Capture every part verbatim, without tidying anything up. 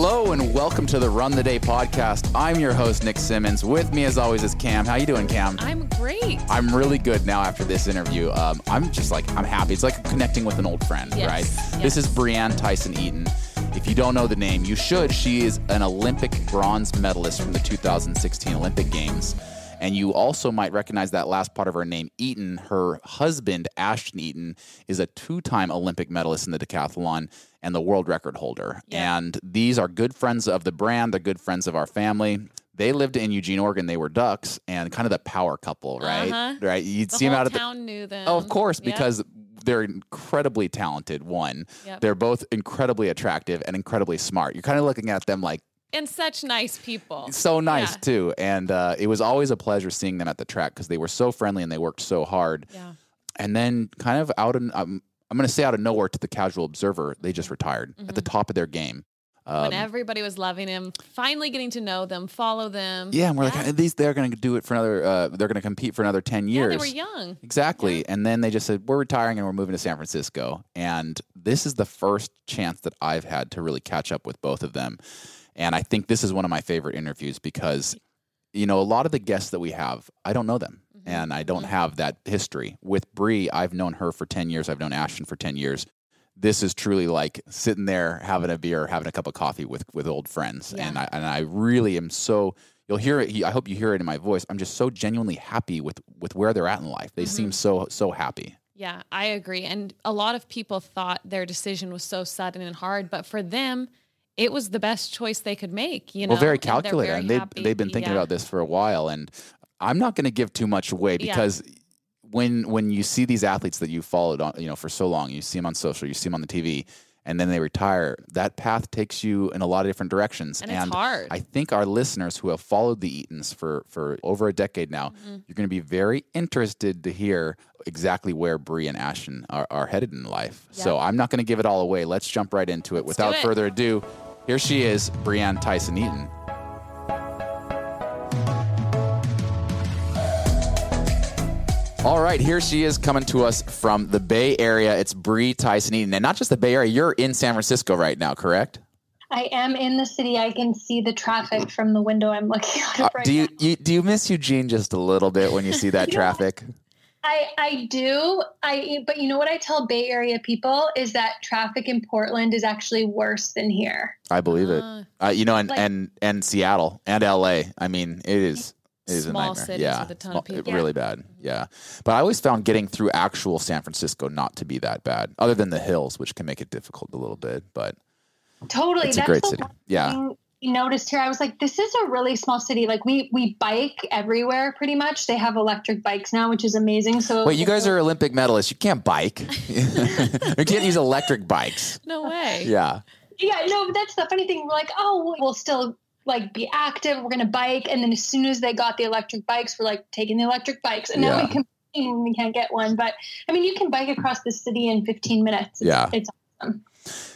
Hello and welcome to the Run the Day podcast. I'm your host, Nick Simmons. With me, as always, is Cam. How you doing, Cam? I'm great. I'm really good now after this interview. Um, I'm just like, I'm happy. It's like connecting with an old friend, yes. right? Yes. This is Breanne Tyson-Eaton. If you don't know the name, you should. She is an Olympic bronze medalist from the two thousand sixteen Olympic Games. And you also might recognize that last part of her name, Eaton. Her husband, Ashton Eaton, is a two-time Olympic medalist in the decathlon and the world record holder. Yeah. And these are good friends of the brand. They're good friends of our family. They lived in Eugene, Oregon. They were Ducks and kind of the power couple, right? Uh-huh. Right. You'd the see them whole out of the town knew them. Oh, of course, Yep. because they're incredibly talented. One, Yep. they're both incredibly attractive and incredibly smart. You're kind of looking at them like, and such nice people. so nice, yeah. too. And uh, it was always a pleasure seeing them at the track because they were so friendly and they worked so hard. Yeah. And then kind of out of, um, I'm going to say out of nowhere to the casual observer, they just retired Mm-hmm. at the top of their game. Um, When everybody was loving him, finally getting to know them, follow them. yeah, and we're yeah. like, at least they're going to do it for another, uh, they're going to compete for another ten years. Yeah, they were young. Exactly. Yeah. And then they just said, we're retiring and we're moving to San Francisco. And this is the first chance that I've had to really catch up with both of them. And I think this is one of my favorite interviews because, you know, a lot of the guests that we have, I don't know them. Mm-hmm. And I don't mm-hmm. have that history. With Bree, I've known her for ten years. I've known Ashton for ten years. This is truly like sitting there, having a beer, having a cup of coffee with, with old friends. Yeah. And I and I really am so, you'll hear it, I hope you hear it in my voice. I'm just so genuinely happy with, with where they're at in life. They mm-hmm. seem so, so happy. Yeah, I agree. And a lot of people thought their decision was so sudden and hard, but for them, it was the best choice they could make, you know. Well, very calculated. And and they've, they've been thinking yeah. about this for a while. And I'm not going to give too much away because yeah. when when you see these athletes that you followed on, you know, for so long, you see them on social, you see them on the T V, and then they retire, that path takes you in a lot of different directions. And, and it's hard. I think our listeners who have followed the Eatons for, for over a decade now, mm-hmm. you're going to be very interested to hear exactly where Bree and Ashton are, are headed in life. Yep. So I'm not going to give it all away. Let's jump right into it. Let's Without it. further ado, here she is, Breanne Tyson-Eaton. All right, here she is coming to us from the Bay Area. It's Bree Tyson-Eaton. And not just the Bay Area, you're in San Francisco right now, correct? I am in the city. I can see the traffic from the window I'm looking out of right uh, do you, now. you do you miss Eugene just a little bit when you see that you traffic? I, I do. I but you know what I tell Bay Area people is that traffic in Portland is actually worse than here. I believe it. Uh, uh, you know, and, like, and and Seattle and L A. I mean, it is it is small a nightmare. cities Yeah, with a ton small, of people. really bad. Yeah, but I always found getting through actual San Francisco not to be that bad, other than the hills, which can make it difficult a little bit. But totally, it's that's a great the city. one Yeah. thing I noticed here. I was like, this is a really small city. Like we we bike everywhere pretty much. They have electric bikes now, which is amazing. So wait, you guys are Olympic medalists. You can't bike. You can't use electric bikes. No way. Yeah. Yeah, no, but that's the funny thing. We're like, oh, we'll still like be active. We're going to bike. And then as soon as they got the electric bikes, we're like taking the electric bikes. And now Yeah. we complain when we can't get one. But I mean, you can bike across the city in fifteen minutes. It's, Yeah. It's awesome.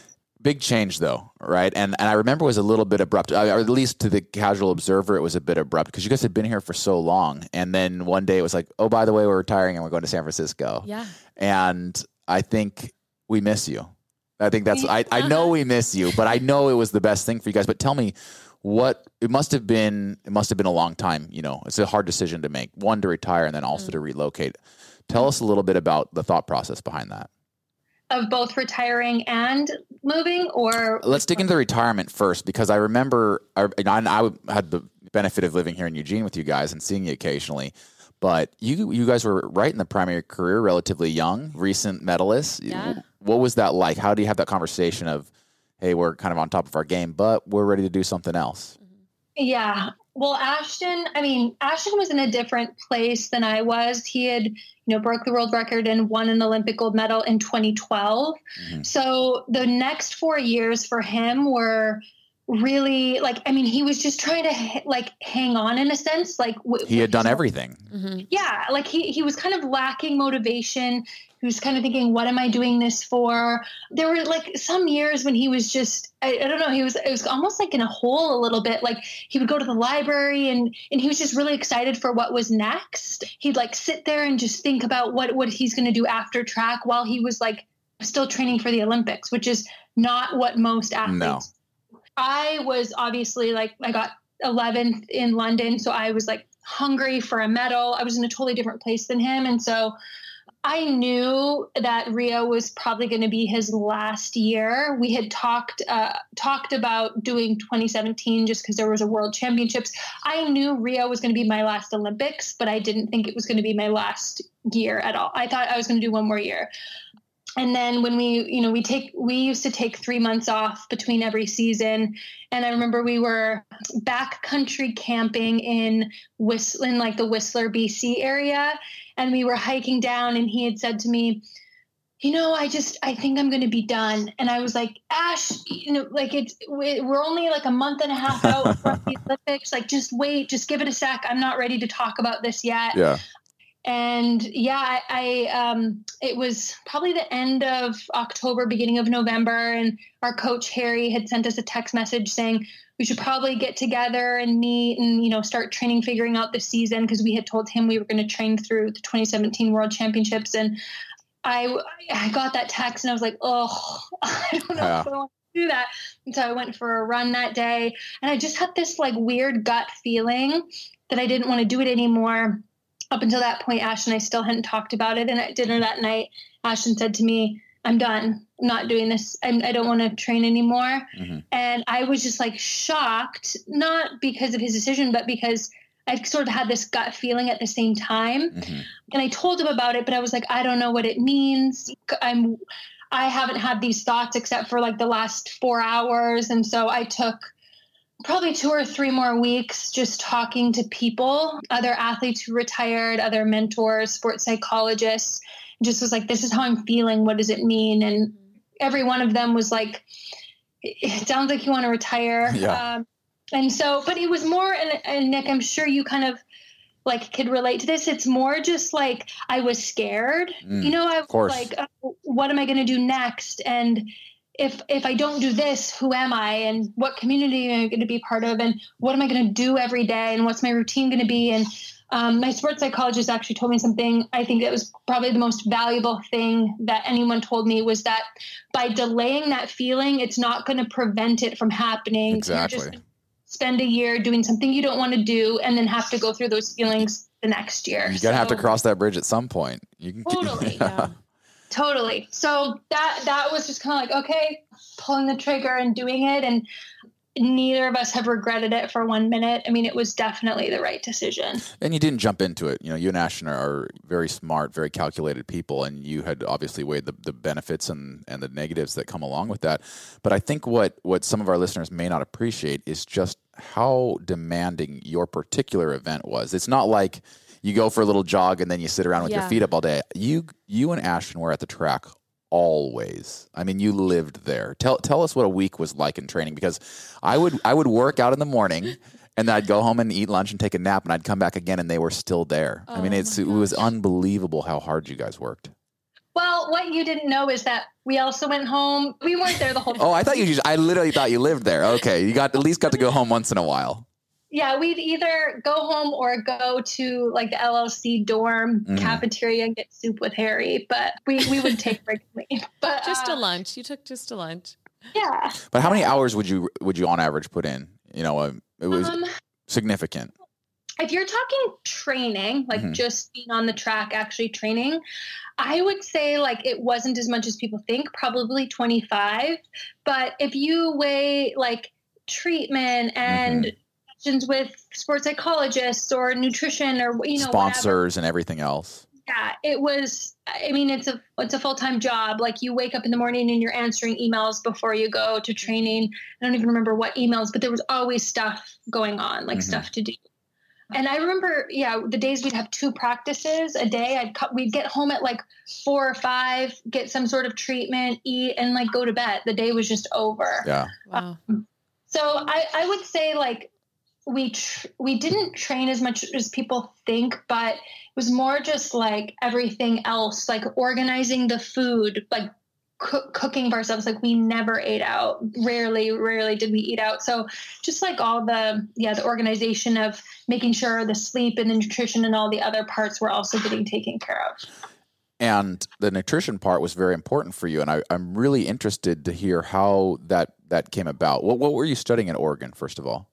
Big change though, right? And and I remember it was a little bit abrupt, or at least to the casual observer, it was a bit abrupt because you guys had been here for so long. And then one day it was like, oh, by the way, we're retiring and we're going to San Francisco. Yeah. And I think we miss you. I think that's, I, I know we miss you, but I know it was the best thing for you guys. But tell me what, it must have been, it must have been a long time, you know, it's a hard decision to make. One, to retire and then also mm. to relocate. Tell us a little bit about the thought process behind that. Of both retiring and moving, or let's dig into the retirement first, because I remember I, I had the benefit of living here in Eugene with you guys and seeing you occasionally, but you you guys were right in the prime of your career, relatively young, recent medalists. Yeah. What was that like? How do you have that conversation of, hey, we're kind of on top of our game, but we're ready to do something else? Yeah. Well, Ashton, I mean, Ashton was in a different place than I was. He had, you know, broke the world record and won an Olympic gold medal in twenty twelve. Mm-hmm. So the next four years for him were really like, I mean, he was just trying to like hang on in a sense. Like w- he had done everything. Mm-hmm. Yeah. Like he, he was kind of lacking motivation. He was kind of thinking, what am I doing this for? There were like some years when he was just, I, I don't know, he was, it was almost like in a hole a little bit. Like he would go to the library and, and he was just really excited for what was next. He'd like sit there and just think about what, what he's going to do after track while he was like still training for the Olympics, which is not what most athletes No. I was obviously like, I got eleventh in London. So I was like hungry for a medal. I was in a totally different place than him. And so I knew that Rio was probably going to be his last year. We had talked uh, talked about doing twenty seventeen just because there was a World Championships. I knew Rio was going to be my last Olympics, but I didn't think it was going to be my last year at all. I thought I was going to do one more year. And then when we, you know, we take, we used to take three months off between every season. And I remember we were backcountry camping in Whistler, in like the Whistler, B C area. And we were hiking down and he had said to me, you know, I just, I think I'm going to be done. And I was like, Ash, you know, like it's, we're only like a month and a half out from the Olympics. Like, just wait, just give it a sec. I'm not ready to talk about this yet. Yeah. And yeah, I, I um, it was probably the end of October, beginning of November. And our coach, Harry, had sent us a text message saying we should probably get together and meet and, you know, start training, figuring out the season. Because we had told him we were going to train through the twenty seventeen World Championships. And I, I got that text and I was like, oh, I don't know yeah. if I want to do that. And so I went for a run that day. And I just had this like weird gut feeling that I didn't want to do it anymore. Up until that point, Ashton and I still hadn't talked about it. And at dinner that night, Ashton said to me, I'm done. I'm not doing this. I'm, I don't want to train anymore. Mm-hmm. And I was just like shocked, not because of his decision, but because I sort of had this gut feeling at the same time. Mm-hmm. And I told him about it, but I was like, I don't know what it means. I'm, I haven't had these thoughts except for like the last four hours. And so I took probably two or three more weeks just talking to people, other athletes who retired, other mentors, sports psychologists, just was like, this is how I'm feeling. What does it mean? And every one of them was like, it sounds like you want to retire. Yeah. Um, and so, but it was more, and, and Nick, I'm sure you kind of like could relate to this. It's more just like, I was scared, mm, you know, I was like, oh, what am I going to do next? And if, if I don't do this, who am I and what community am I going to be part of? And what am I going to do every day? And what's my routine going to be? And um, my sports psychologist actually told me something. I think that was probably the most valuable thing that anyone told me was that by delaying that feeling, it's not going to prevent it from happening. Exactly. You're just spend a year doing something you don't want to do and then have to go through those feelings the next year. You gotta so, have to cross that bridge at some point. You can totally. yeah. Totally. So that, that was just kind of like, okay, pulling the trigger and doing it. And neither of us have regretted it for one minute. I mean, it was definitely the right decision. And you didn't jump into it. You know, you and Ashton are very smart, very calculated people, and you had obviously weighed the, the benefits and, and the negatives that come along with that. But I think what, what some of our listeners may not appreciate is just how demanding your particular event was. It's not like you go for a little jog and then you sit around with yeah. your feet up all day. You you and Ashton were at the track always. I mean, you lived there. Tell tell us what a week was like in training, because I would I would work out in the morning and then I'd go home and eat lunch and take a nap and I'd come back again and they were still there. Oh, I mean, it's it was unbelievable how hard you guys worked. Well, what you didn't know is that we also went home. We weren't there the whole time. Oh, I thought you just, I literally thought you lived there. Okay. You got at least got to go home once in a while. Yeah, we'd either go home or go to like the L L C dorm mm. cafeteria and get soup with Harry. But we, we would take frequently. But just uh, a lunch. You took just a lunch. Yeah. But how many hours would you would you on average put in? You know, uh, it was um, significant. If you're talking training, like mm-hmm. just being on the track, actually training, I would say like it wasn't as much as people think, probably twenty-five. But if you weigh like treatment and mm-hmm. with sports psychologists or nutrition or, you know, sponsors whatever. And everything else. Yeah, it was, I mean, it's a, it's a full-time job. Like you wake up in the morning and you're answering emails before you go to training. I don't even remember what emails, but there was always stuff going on, like mm-hmm. stuff to do. And I remember, yeah, the days we'd have two practices a day. I'd cut, we'd get home at like four or five, get some sort of treatment, eat, and like go to bed. The day was just over. Yeah. Wow. Um, so I, I would say like, we tr- we didn't train as much as people think, but it was more just like everything else, like organizing the food, like co- cooking for ourselves. Like we never ate out. Rarely, rarely did we eat out. So just like all the, yeah, the organization of making sure the sleep and the nutrition and all the other parts were also getting taken care of. And the nutrition part was very important for you. And I, I'm really interested to hear how that, that came about. What, what were you studying at Oregon, first of all?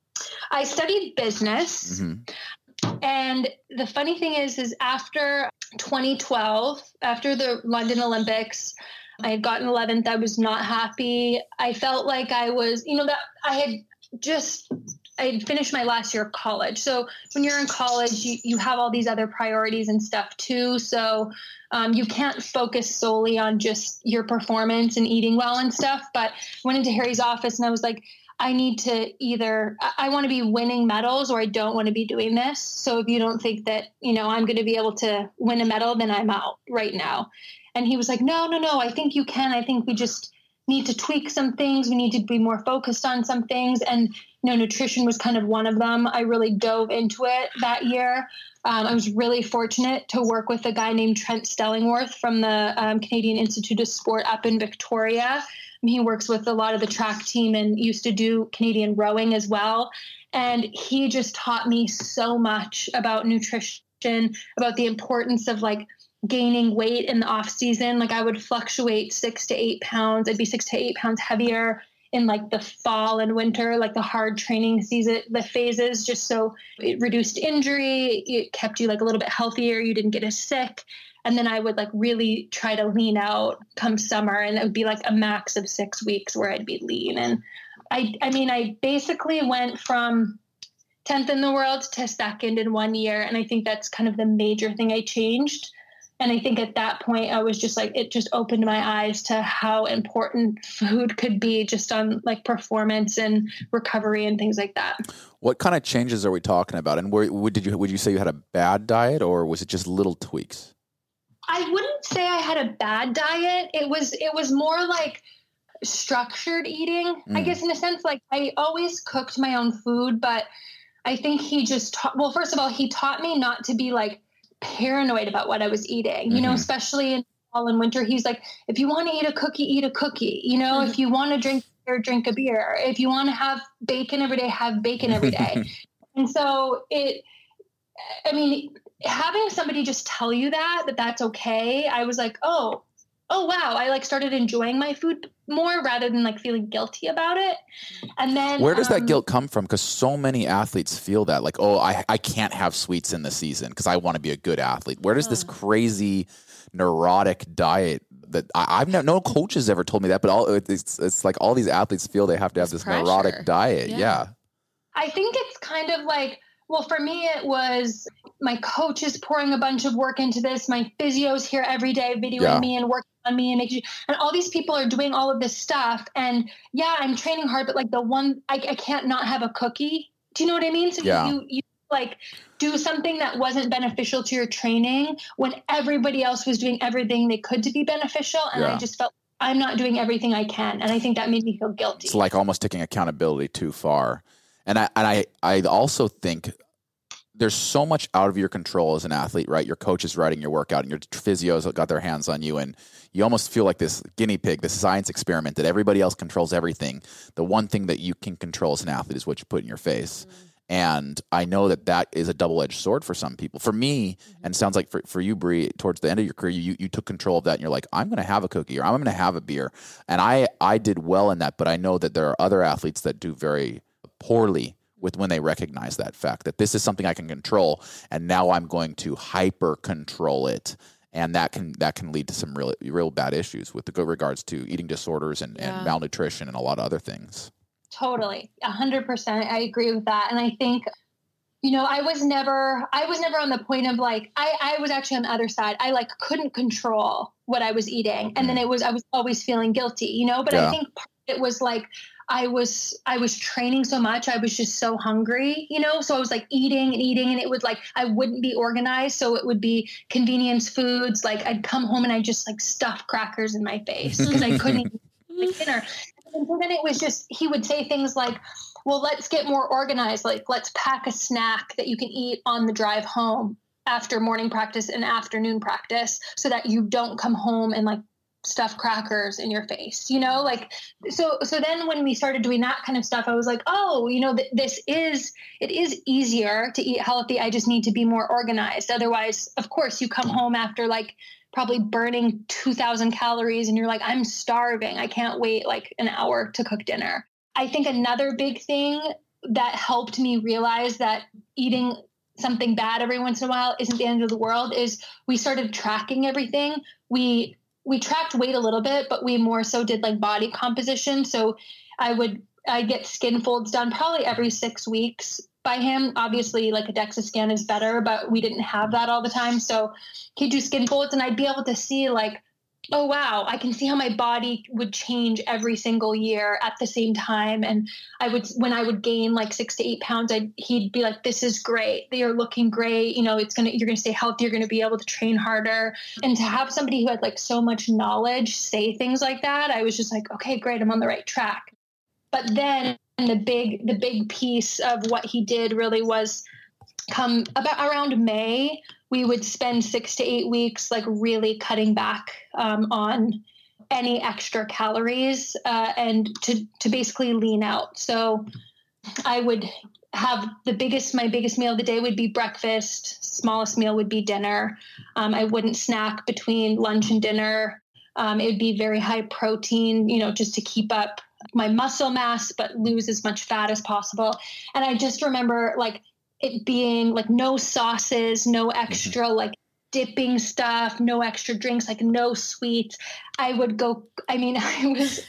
I studied business. Mm-hmm. And the funny thing is, is after twenty twelve, after the London Olympics, I had gotten eleventh. I was not happy. I felt like I was, you know, that I had just, I had finished my last year of college. So when you're in college, you, you have all these other priorities and stuff too. So um, you can't focus solely on just your performance and eating well and stuff. But I went into Harry's office and I was like, I need to either, I want to be winning medals or I don't want to be doing this. So if you don't think that, you know, I'm going to be able to win a medal, then I'm out right now. And he was like, no, no, no, I think you can. I think we just need to tweak some things. We need to be more focused on some things. And, you know, nutrition was kind of one of them. I really dove into it that year. Um, I was really fortunate to work with a guy named Trent Stellingworth from the um, Canadian Institute of Sport up in Victoria. He works with a lot of the track team and used to do Canadian rowing as well. And he just taught me so much about nutrition, about the importance of like gaining weight in the off season. Like I would fluctuate six to eight pounds. I'd be six to eight pounds heavier in like the fall and winter, like the hard training season, the phases, just so it reduced injury. It kept you like a little bit healthier. You didn't get as sick. And then I would like really try to lean out come summer, and it would be like a max of six weeks where I'd be lean. And I, I mean, I basically went from tenth in the world to second in one year. And I think that's kind of the major thing I changed. And I think at that point I was just like, it just opened my eyes to how important food could be just on like performance and recovery and things like that. What kind of changes are we talking about? And where, would, did you, would you say you had a bad diet, or was it just little tweaks? I wouldn't say I had a bad diet. It was, it was more like structured eating, mm. I guess, in a sense. Like I always cooked my own food, but I think he just taught, well, first of all, he taught me not to be like paranoid about what I was eating, you mm-hmm. know, especially in fall and winter. He's like, if you want to eat a cookie, eat a cookie, you know, mm-hmm. if you want to drink beer, drink a beer. If you want to have bacon every day, have bacon every day. And so it, I mean, having somebody just tell you that, that that's okay. I was like, oh, oh, wow. I like started enjoying my food more rather than like feeling guilty about it. And then where does um, that guilt come from? Because so many athletes feel that like, oh, I, I can't have sweets in the season because I want to be a good athlete. Where does uh, this crazy neurotic diet that I, I've no, no coach has ever told me that, but all it's, it's like all these athletes feel they have to have this pressure. Neurotic diet. Yeah. yeah. I think it's kind of like, well, for me, it was my coach is pouring a bunch of work into this. My physio's here every day videoing yeah. me and working on me and making sure, and all these people are doing all of this stuff. And yeah, I'm training hard, but like the one, I, I can't not have a cookie. Do you know what I mean? So yeah. you, you like do something that wasn't beneficial to your training when everybody else was doing everything they could to be beneficial. And yeah. I just felt I'm not doing everything I can. And I think that made me feel guilty. It's like almost taking accountability too far. And I and I, I also think there's so much out of your control as an athlete, right? Your coach is writing your workout and your physios got their hands on you, and you almost feel like this guinea pig, this science experiment that everybody else controls everything. The one thing that you can control as an athlete is what you put in your face. Mm-hmm. And I know that that is a double-edged sword for some people. For me, mm-hmm. and it sounds like for, for you, Bree, towards the end of your career, you, you took control of that and you're like, I'm going to have a cookie or I'm going to have a beer. And I, I did well in that, but I know that there are other athletes that do very poorly with when they recognize that fact that this is something I can control, and now I'm going to hyper control it, and that can that can lead to some real real bad issues with the regards to eating disorders and, yeah. and malnutrition and a lot of other things. Totally, a hundred percent, I agree with that, and I think you know I was never I was never on the point of like I I was actually on the other side. I like couldn't control what I was eating, and mm. then it was I was always feeling guilty, you know. But yeah. I think part of it was like. I was, I was training so much. I was just so hungry, you know? So I was like eating and eating, and it would like, I wouldn't be organized. So it would be convenience foods. Like I'd come home and I'd just like stuff crackers in my face because I couldn't eat dinner. And then it was just, he would say things like, well, let's get more organized. Like let's pack a snack that you can eat on the drive home after morning practice and afternoon practice so that you don't come home and like stuff crackers in your face, you know, like, so, so then when we started doing that kind of stuff, I was like, oh, you know, th- this is, it is easier to eat healthy. I just need to be more organized. Otherwise, of course, you come home after like probably burning two thousand calories and you're like, I'm starving. I can't wait like an hour to cook dinner. I think another big thing that helped me realize that eating something bad every once in a while isn't the end of the world is we started tracking everything. We we tracked weight a little bit, but we more so did like body composition. So I would I get skin folds done probably every six weeks by him. Obviously, like a DEXA scan is better, but we didn't have that all the time. So he'd do skin folds, and I'd be able to see like, oh, wow, I can see how my body would change every single year at the same time. And I would, when I would gain like six to eight pounds, I'd, he'd be like, this is great. You're looking great. You know, it's going to, you're going to stay healthy. You're going to be able to train harder. And to have somebody who had like so much knowledge say things like that, I was just like, okay, great. I'm on the right track. But then the big, the big piece of what he did really was come about around May, we would spend six to eight weeks like really cutting back um, on any extra calories uh, and to, to basically lean out. So I would have the biggest, my biggest meal of the day would be breakfast. Smallest meal would be dinner. Um, I wouldn't snack between lunch and dinner. Um, it would be very high protein, you know, just to keep up my muscle mass, but lose as much fat as possible. And I just remember like it being like no sauces, no extra like dipping stuff, no extra drinks, like no sweets. I would go, I mean, I was,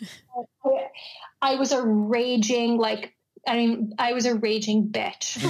I was a raging, like, I mean, I was a raging bitch.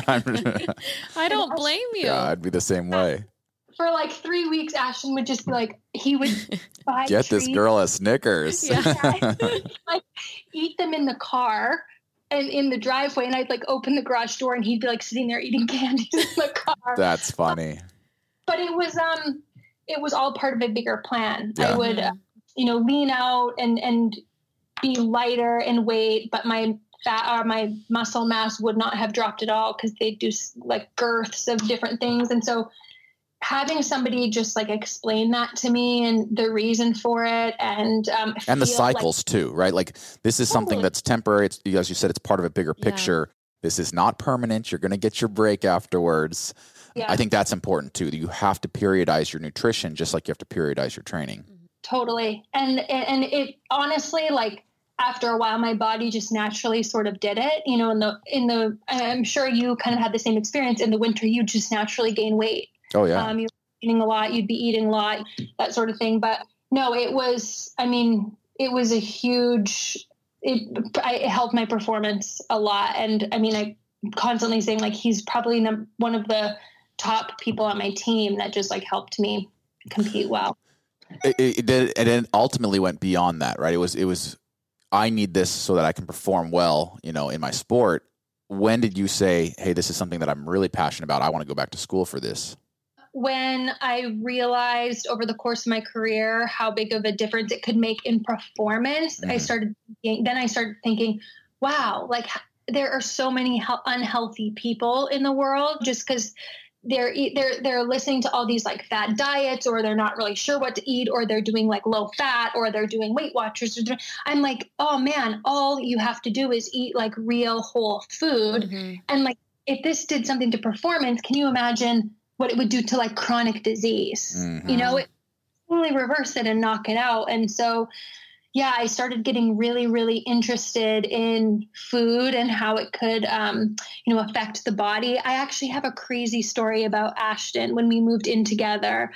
Like, I don't blame you. Yeah, I'd be the same way. For like three weeks, Ashton would just be like, he would buy Get treats. this girl a Snickers. Yeah. Like, eat them in the car and in the driveway, and I'd like open the garage door and he'd be like sitting there eating candies in the car. That's funny. But it was um it was all part of a bigger plan. Yeah. I would uh, you know lean out and and be lighter in weight, but my fat or my muscle mass would not have dropped at all because they do like girths of different things. And so having somebody just like explain that to me and the reason for it and um And the feel cycles like, too, right? Like this is something Totally. that's temporary. It's, as you said, it's part of a bigger Yeah. picture. This is not permanent. You're going to get your break afterwards. yeah, I think that's important too. You have to periodize your nutrition just like you have to periodize your training. totally. And and it honestly, like after a while, my body just naturally sort of did it. You know, in the in the I'm sure you kind of had the same experience. In the winter, you just naturally gain weight. Oh, yeah. Um, you're eating a lot, you'd be eating a lot, that sort of thing. But no, it was, I mean, it was a huge, it, I, it helped my performance a lot. And I mean, I constantly saying like, he's probably num- one of the top people on my team that just like helped me compete well. It, it, it did, and it ultimately went beyond that, right? It was, it was, I need this so that I can perform well, you know, in my sport. When did you say, hey, this is something that I'm really passionate about. I want to go back to school for this? When I realized over the course of my career how big of a difference it could make in performance, mm-hmm. I started thinking, then I started thinking, wow, like there are so many he- unhealthy people in the world just because they're they're they're listening to all these like fad diets, or they're not really sure what to eat, or they're doing like low fat, or they're doing Weight Watchers. Or doing, I'm like, oh man, all you have to do is eat like real whole food, mm-hmm. and like if this did something to performance, can you imagine what it would do to like chronic disease? Mm-hmm. You know, it totally reverse it and knock it out. And so, yeah, I started getting really, really interested in food and how it could, um, you know, affect the body. I actually have a crazy story about Ashton. When we moved in together,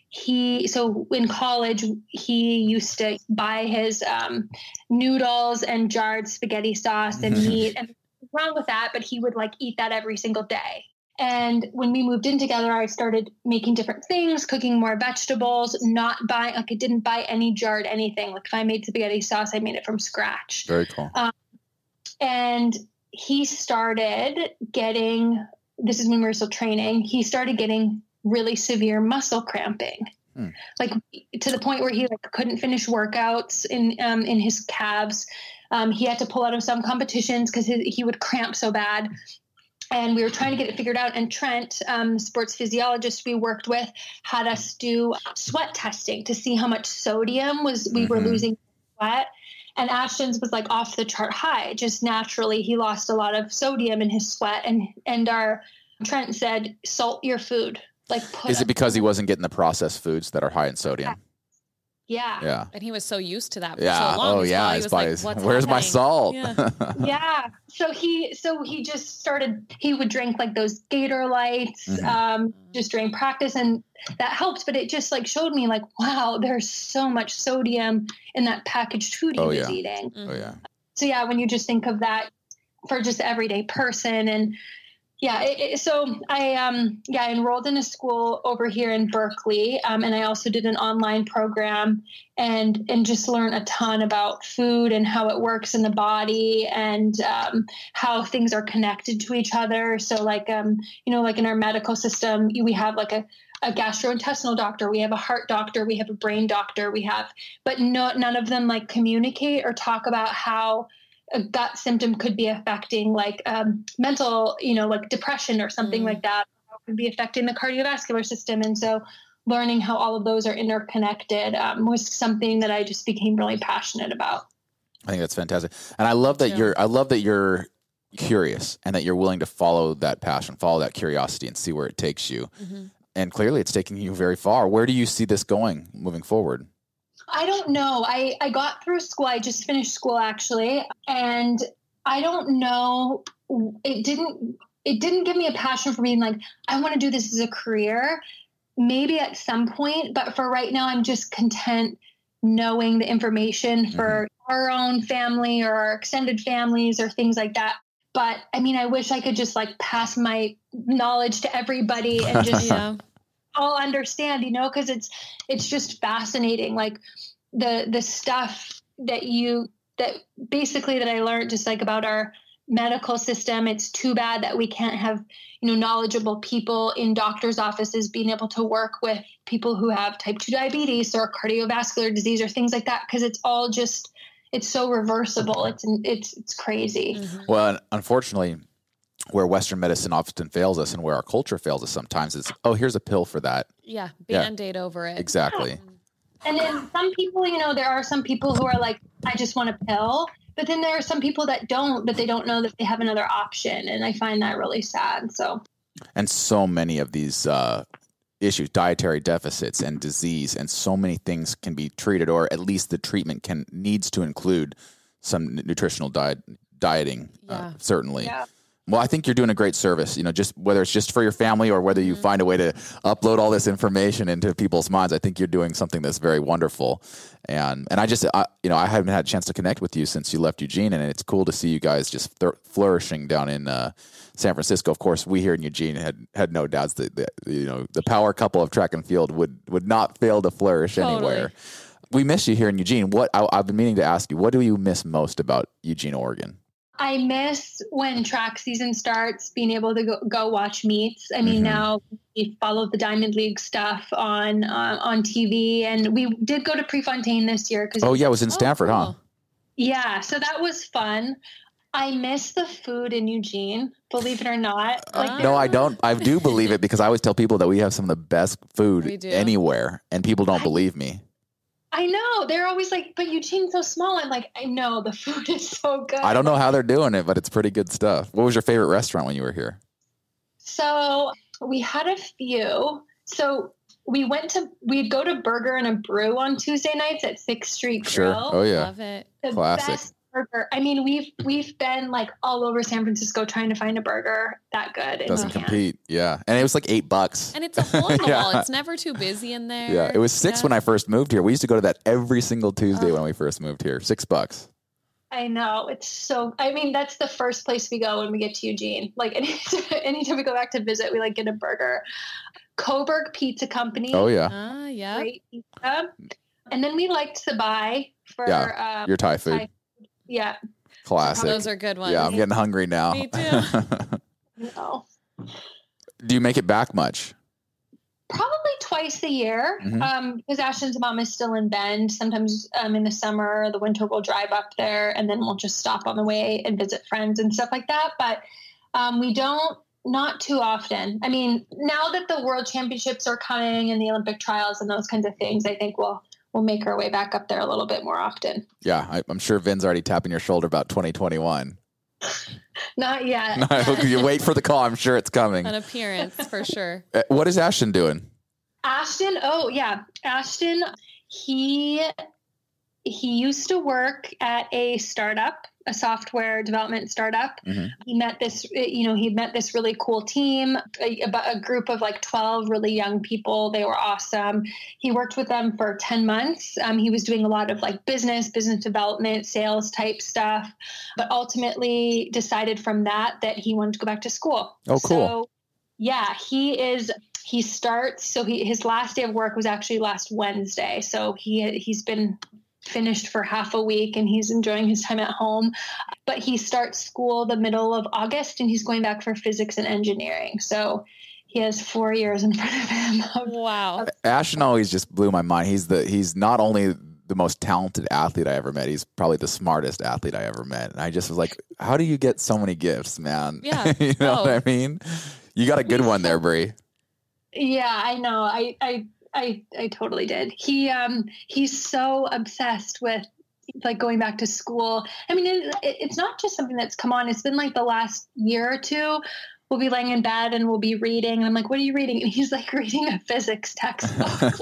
he, so in college, he used to buy his um, noodles and jarred spaghetti sauce and meat, and nothing wrong with that, but he would like eat that every single day. And when we moved in together, I started making different things, cooking more vegetables, not buying, like I didn't buy any jarred anything. Like if I made spaghetti sauce, I made it from scratch. Very cool. Um, and he started getting, this is when we were still training, he started getting really severe muscle cramping. Hmm. Like to the point where he like couldn't finish workouts in, um, in his calves. Um, he had to pull out of some competitions because he would cramp so bad. and we were trying to get it figured out. And Trent, um, the sports physiologist we worked with, had us do sweat testing to see how much sodium was we mm-hmm. were losing in sweat. And Ashton's was like off the chart high. Just naturally, he lost a lot of sodium in his sweat. And and our Trent said, salt your food. Like, put is it because he wasn't getting the processed foods that are high in sodium? Yeah. Yeah. And he was so used to that for yeah. so long. Oh, yeah. He was like, his, what's where's happening? my salt? Yeah. yeah. So he, so he just started, he would drink like those Gator Lights, mm-hmm. um, just during practice, and that helped. But it just like showed me like, wow, there's so much sodium in that packaged food he oh, was yeah. eating. Mm-hmm. Oh yeah. So yeah, when you just think of that for just the everyday person, and yeah, it, it, so I um yeah I enrolled in a school over here in Berkeley, um, and I also did an online program, and and just learned a ton about food and how it works in the body, and um, how things are connected to each other. So like um you know like in our medical system, we have like a a gastrointestinal doctor, we have a heart doctor, we have a brain doctor, we have, but no, none of them like communicate or talk about how a gut symptom could be affecting like um, mental, you know, like depression or something mm. like that, how it could be affecting the cardiovascular system. And so learning how all of those are interconnected um, was something that I just became really passionate about. I think that's fantastic. And I love that yeah. you're, I love that you're curious and that you're willing to follow that passion, follow that curiosity and see where it takes you. Mm-hmm. And clearly it's taking you very far. Where do you see this going moving forward? I don't know. I, I got through school. I just finished school actually. And I don't know. It didn't, it didn't give me a passion for being like, I want to do this as a career, maybe at some point. But for right now, I'm just content knowing the information for mm-hmm. our own family or our extended families or things like that. But I mean, I wish I could just like pass my knowledge to everybody and just yeah. all understand, you know, because it's it's just fascinating. Like the the stuff that you that basically that I learned just like about our medical system. It's too bad that we can't have, you know, knowledgeable people in doctors' offices being able to work with people who have type two diabetes or cardiovascular disease or things like that, because it's all just it's so reversible. It's it's it's crazy. Mm-hmm. Well, unfortunately, where Western medicine often fails us and where our culture fails us sometimes is, oh, here's a pill for that. Yeah, Band-Aid yeah. over it. Exactly. Yeah. And then some people, you know, there are some people who are like, I just want a pill. But then there are some people that don't, but they don't know that they have another option. And I find that really sad. So, and so many of these uh, issues, dietary deficits and disease, and so many things can be treated, or at least the treatment can needs to include some nutritional diet dieting. Yeah. Uh, certainly. Yeah. Well, I think you're doing a great service, you know, just whether it's just for your family or whether you mm-hmm. find a way to upload all this information into people's minds. I think you're doing something that's very wonderful. And, and I just, I, you know, I haven't had a chance to connect with you since you left Eugene, and it's cool to see you guys just th- flourishing down in uh, San Francisco. Of course, we here in Eugene had, had no doubts that, that, you know, the power couple of track and field would, would not fail to flourish totally. Anywhere. We miss you here in Eugene. What I, I've been meaning to ask you, what do you miss most about Eugene, Oregon? I miss when track season starts, being able to go, go watch meets. I mean, mm-hmm. now we follow the Diamond League stuff on uh, on T V, and we did go to Prefontaine this year. Cause oh, yeah, it was in Stanford, oh, cool. huh? Yeah, so that was fun. I miss the food in Eugene, believe it or not. Like, uh, no, I don't. I do believe it, because I always tell people that we have some of the best food anywhere, and people don't I, believe me. I know. They're always like, but Eugene's so small. I'm like, I know, the food is so good. I don't know how they're doing it, but it's pretty good stuff. What was your favorite restaurant when you were here? So we had a few. So we went to, we'd go to Burger and a Brew on Tuesday nights at Sixth Street Grill. Sure. Oh, yeah. Love it. The Classic. Best burger. I mean, we've we've been like all over San Francisco trying to find a burger that good. Doesn't compete. Yeah. And it was like eight bucks. And it's a hole in the yeah. wall. It's never too busy in there. Yeah. It was six yeah. when I first moved here. We used to go to that every single Tuesday oh. when we first moved here. Six bucks. I know. It's so, I mean, that's the first place we go when we get to Eugene. Like any, anytime we go back to visit, we like get a burger. Coburg Pizza Company. Oh, yeah. Uh, yeah. Great pizza. And then we liked Sabai for yeah, um, your Thai food. Thai food. Yeah. Classic. Those are good ones. Yeah, I'm getting hungry now. Me too. No. Do you make it back much? Probably twice a year, mm-hmm. um, because Ashton's mom is still in Bend. Sometimes um, in the summer or the winter, we'll drive up there, and then we'll just stop on the way and visit friends and stuff like that. But Um, we don't, not too often. I mean, now that the World Championships are coming and the Olympic trials and those kinds of things, I think we'll we'll make our way back up there a little bit more often. Yeah, I, I'm sure Vin's already tapping your shoulder about twenty twenty-one. Not yet. No, you wait for the call. I'm sure it's coming. An appearance for sure. Uh, What is Ashton doing? Ashton, oh yeah, Ashton, he he used to work at a startup, a software development startup. Mhm. He met this, you know, he met this really cool team, a, a group of like twelve really young people. They were awesome. He worked with them for ten months. Um, he was doing a lot of like business, business development, sales type stuff, but ultimately decided from that that he wanted to go back to school. Oh, cool. So, yeah, he is, he starts, so he, his last day of work was actually last Wednesday. So he, he's been finished for half a week and he's enjoying his time at home, but he starts school the middle of August and he's going back for physics and engineering. So he has four years in front of him. Wow. Ashton always just blew my mind. He's the he's not only the most talented athlete I ever met, he's probably the smartest athlete I ever met. And I just was like, how do you get so many gifts, man? Yeah. You know Oh. what I mean? You got a good one there, Brie. Yeah, I know. I, I, I, I totally did. He, um, he's so obsessed with like going back to school. I mean, it, it's not just something that's come on. It's been like the last year or two. We'll be laying in bed and we'll be reading. And I'm like, what are you reading? And he's like reading a physics textbook.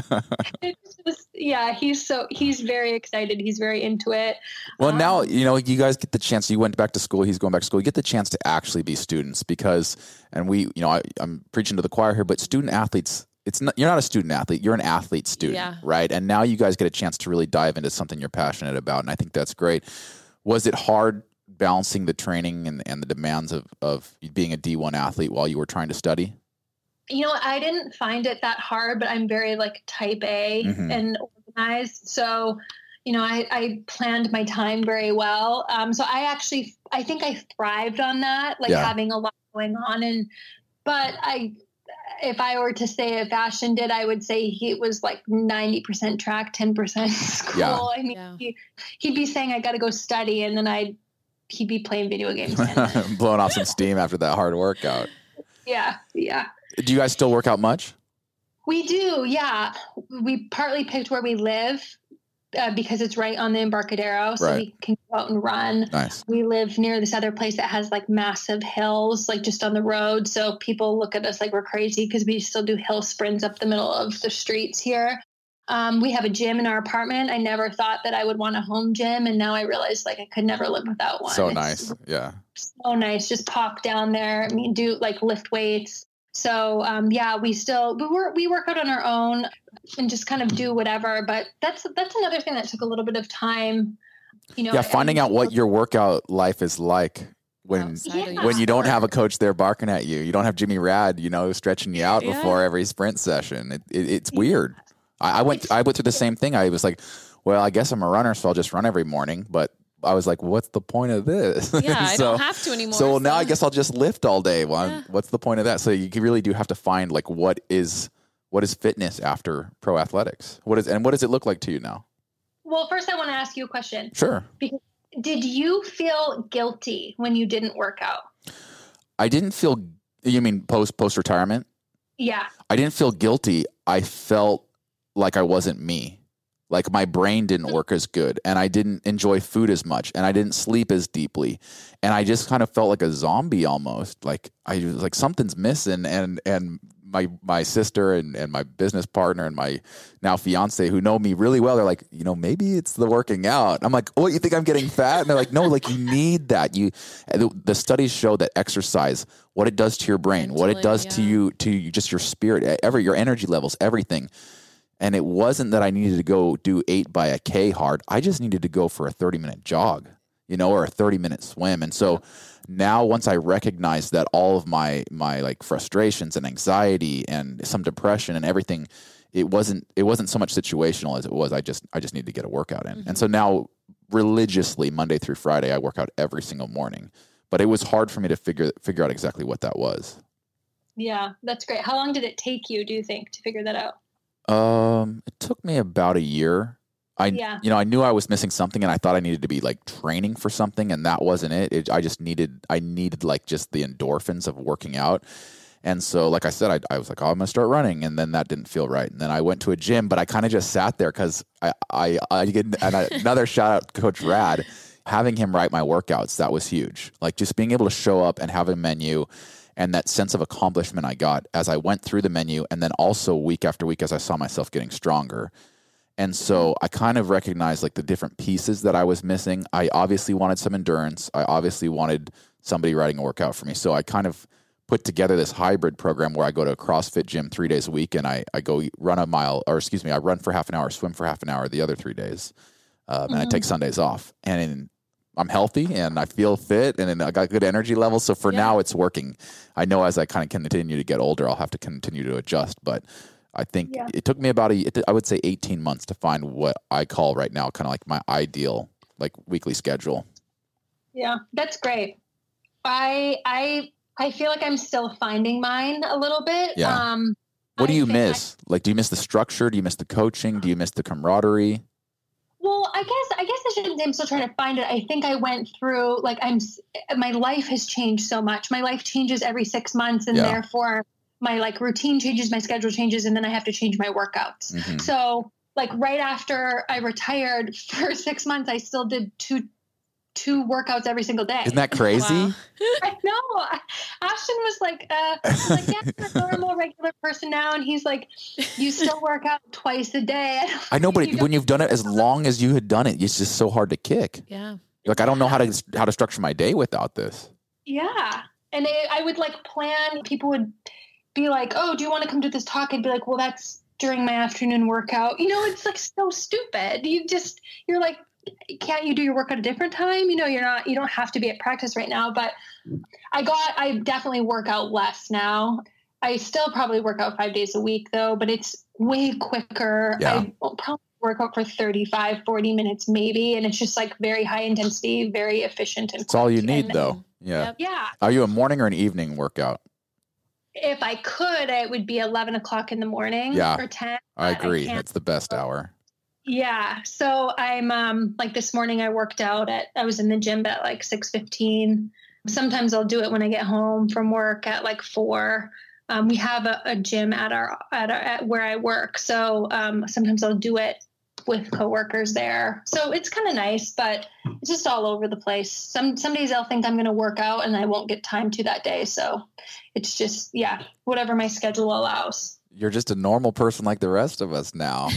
It's just, yeah, he's so, he's very excited. He's very into it. Well, Um, now, you know, you guys get the chance. You went back to school. He's going back to school. You get the chance to actually be students because, and we, you know, I, I'm preaching to the choir here, but student athletes, it's not, you're not a student athlete. You're an athlete student, Yeah. right? And now you guys get a chance to really dive into something you're passionate about. And I think that's great. Was it hard balancing the training and, and the demands of, of being a D one athlete while you were trying to study? You know, I didn't find it that hard, but I'm very like type A Mhm. and organized. So, you know, I, I planned my time very well. Um, so I actually, I think I thrived on that, like Yeah. having a lot going on. And, but I, if I were to say if Ashton did, I would say he was like ninety percent track, ten percent school. Yeah. I mean, Yeah. he, he'd be saying, I got to go study. And then I'd, he'd be playing video games. And, Blowing off some steam after that hard workout. yeah. Yeah. Do you guys still work out much? We do, yeah. We partly picked where we live uh, because it's right on the Embarcadero, so Right. we can go out and run. Nice. We live near this other place that has like massive hills, like just on the road. So people look at us like we're crazy because we still do hill sprints up the middle of the streets here. Um, we have a gym in our apartment. I never thought that I would want a home gym, and now I realize like I could never live without one. So It's nice. Yeah. so nice. Just pop down there. I mean, do like lift weights. So um, yeah, we still we work we work out on our own and just kind of do whatever. But that's that's another thing that took a little bit of time. You know, Yeah. I- Finding I- out what your workout life is like when Outside of Yeah. your when you don't sport. have a coach there barking at you. You don't have Jimmy Rad, you know, stretching you out Yeah. before every sprint session. It, it, it's weird. I, I went I went through the same thing. I was like, well, I guess I'm a runner, so I'll just run every morning. But I was like, what's the point of this? Yeah, I so, don't have to anymore. so now I so- guess I'll just lift all day. Well, Yeah. what's the point of that? So you really do have to find like what is what is fitness after pro athletics? What is and what does it look like to you now? Well, first I want to ask you a question. Sure. Because did you feel guilty when you didn't work out? I didn't feel you mean post post retirement? Yeah. I didn't feel guilty. I felt like I wasn't me. Like my brain didn't work as good and I didn't enjoy food as much and I didn't sleep as deeply. And I just kind of felt like a zombie almost. Like I was like something's missing and and my my sister and, and my business partner and my now fiance who know me really well, they're like, you know, maybe it's the working out. I'm like, oh, you think I'm getting fat? And they're like, no, like you need that. You the, the studies show that exercise, what it does to your brain, what it Mentally, does to yeah. you, to you, just your spirit, every your energy levels, everything. And it wasn't that I needed to go do eight by a K hard. I just needed to go for a thirty minute jog, you know, or a thirty minute swim. And so now once I recognize that all of my, my like frustrations and anxiety and some depression and everything, it wasn't, it wasn't so much situational as it was. I just, I just need to get a workout in. Mm-hmm. And so now religiously Monday through Friday, I work out every single morning, but it was hard for me to figure, figure out exactly what that was. Yeah, that's great. How long did it take you, do you think, to figure that out? Um, it took me about a year. I, Yeah. you know, I knew I was missing something and I thought I needed to be like training for something, and that wasn't it. it I just needed, I needed like just the endorphins of working out. And so, like I said, I, I was like, oh, I'm going to start running. And then that didn't feel right. And then I went to a gym, but I kind of just sat there because I, I, I get and I, another shout out to Coach Rad, having him write my workouts. That was huge. Like just being able to show up and have a menu and that sense of accomplishment I got as I went through the menu. And then also week after week, as I saw myself getting stronger. And so I kind of recognized like the different pieces that I was missing. I obviously wanted some endurance. I obviously wanted somebody writing a workout for me. So I kind of put together this hybrid program where I go to a CrossFit gym three days a week and I, I go run a mile, or excuse me, I run for half an hour, swim for half an hour the other three days. Um, mm-hmm. And I take Sundays off. And in, I'm healthy and I feel fit and I got good energy levels. So for yeah. now it's working. I know as I kind of continue to get older, I'll have to continue to adjust. But I think yeah. it took me about a, I would say eighteen months to find what I call right now kind of like my ideal like weekly schedule. Yeah, that's great. I, I, I feel like I'm still finding mine a little bit. Yeah. Um, what do I you miss? I, like, do you miss the structure? Do you miss the coaching? Do you miss the camaraderie? Well, I guess, I guess I shouldn't say I'm still trying to find it. I think I went through, like, I'm, my life has changed so much. My life changes every six months and yeah. therefore my like routine changes, my schedule changes, and then I have to change my workouts. Mm-hmm. So like right after I retired for six months, I still did two two workouts every single day. Isn't that crazy? Wow. I know. Ashton was like, uh, was like, yeah, I'm a normal, regular person now. And he's like, you still work out twice a day. I know, but you when you've done it as long as you had done it, it's just so hard to kick. Yeah. Like, I don't know how to, how to structure my day without this. Yeah. And it, I would like plan, people would be like, oh, do you want to come to this talk? I'd be like, well, that's during my afternoon workout. You know, it's like so stupid. You just, you're like, can't you do your work at a different time? You know, you're not, you don't have to be at practice right now, but I got, I definitely work out less now. I still probably work out five days a week though, but it's way quicker. Yeah. I will probably work out for thirty-five, forty minutes maybe. And it's just like very high intensity, very efficient. And it's all you need and, though. Yeah. Yeah. Are you a morning or an evening workout? If I could, it would be eleven o'clock in the morning yeah, or ten. I agree. I That's the best hour. Yeah. So I'm, um, like this morning I worked out at, I was in the gym at like six fifteen. Sometimes I'll do it when I get home from work at like four. Um, we have a, a gym at our, at our, at where I work. So, um, sometimes I'll do it with coworkers there. So it's kind of nice, but it's just all over the place. Some, some days I'll think I'm going to work out and I won't get time to that day. So it's just, yeah, whatever my schedule allows. You're just a normal person like the rest of us now.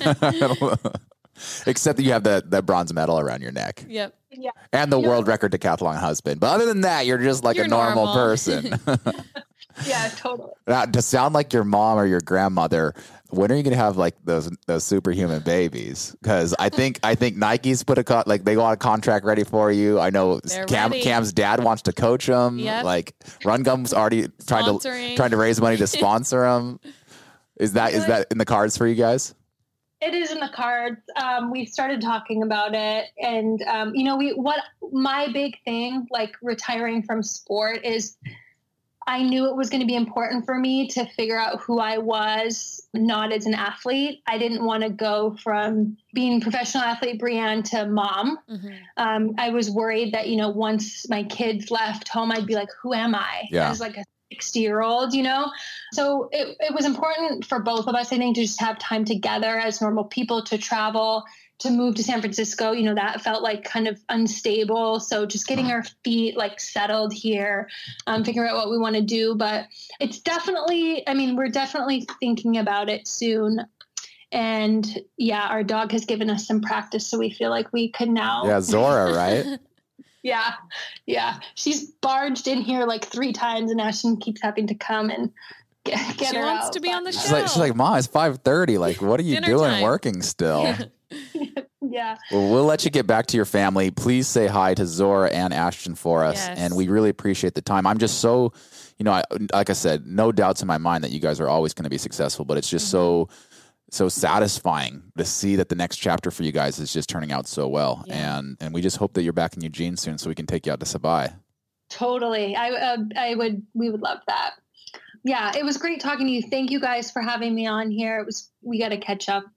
Except that you have that, that bronze medal around your neck. Yep. Yeah. And the you world know, record decathlon husband. But other than that, you're just like you're a normal, normal. person. Yeah, totally. Now, to sound like your mom or your grandmother, when are you going to have like those those superhuman babies? Because I think I think Nike's put a co- like they got a contract ready for you. I know Cam, Cam's dad wants to coach him. Yep. Like Run Gum's already trying to trying to raise money to sponsor him. Is that is that in the cards for you guys? It is in the cards. Um, we started talking about it, and um, you know, we what my big thing, like retiring from sport, is I knew it was going to be important for me to figure out who I was, not as an athlete. I didn't want to go from being professional athlete Brianne to mom. Mm-hmm. Um, I was worried that, you know, once my kids left home, I'd be like, who am I? Yeah. As like a sixty year old, you know? So it, it was important for both of us, I think, to just have time together as normal people, to travel, to move to San Francisco. You know, that felt like kind of unstable. So just getting our feet like settled here, um, figuring out what we want to do. But it's definitely, I mean, we're definitely thinking about it soon. And yeah, our dog has given us some practice, so we feel like we could now. Yeah, Zora, right? Yeah. Yeah. She's barged in here like three times, and Ashton keeps having to come and get, get she her wants out. to be on the She's show. like, she's like, Mom, it's five thirty. Like, what are you Dinner doing time. working still? Yeah. Well, we'll let you get back to your family. Please say hi to Zora and Ashton for us. Yes. And we really appreciate the time. I'm just so, you know, I, like I said, no doubts in my mind that you guys are always going to be successful, but it's just mm-hmm. so, so satisfying to see that the next chapter for you guys is just turning out so well. Yeah. And, and we just hope that you're back in Eugene soon so we can take you out to Sabai. Totally. I, uh, I would, we would love that. Yeah. It was great talking to you. Thank you guys for having me on here. It was, we got to catch up.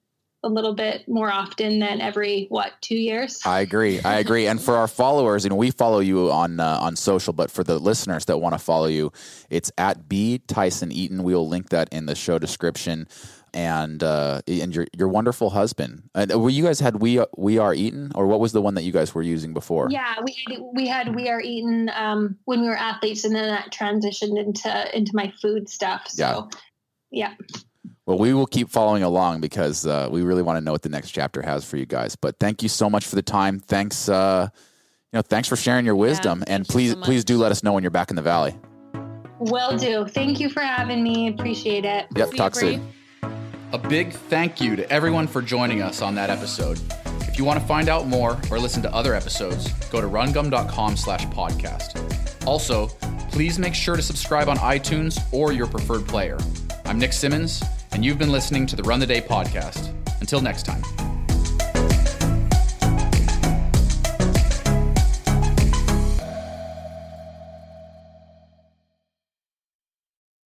a little bit more often than every, what, two years? I agree. I agree. And for our followers, you know, we follow you on uh, on social, but for the listeners that want to follow you, it's at B Tyson Eaton. We will link that in the show description. And uh, and your your wonderful husband. And were you guys had we we are Eaton, or what was the one that you guys were using before? Yeah, we we had We Are Eaton um, when we were athletes, and then that transitioned into into my food stuff. So yeah. yeah. Well, we will keep following along because uh, we really want to know what the next chapter has for you guys. But thank you so much for the time. Thanks, uh, you know, thanks for sharing your wisdom. Yeah, and please, so please do let us know when you're back in the Valley. Will do. Thank you for having me. Appreciate it. Yep. See Talk you, soon. A big thank you to everyone for joining us on that episode. If you want to find out more or listen to other episodes, go to rungum.com slash podcast. Also, please make sure to subscribe on iTunes or your preferred player. I'm Nick Simmons, and you've been listening to the Run the Day podcast. Until next time.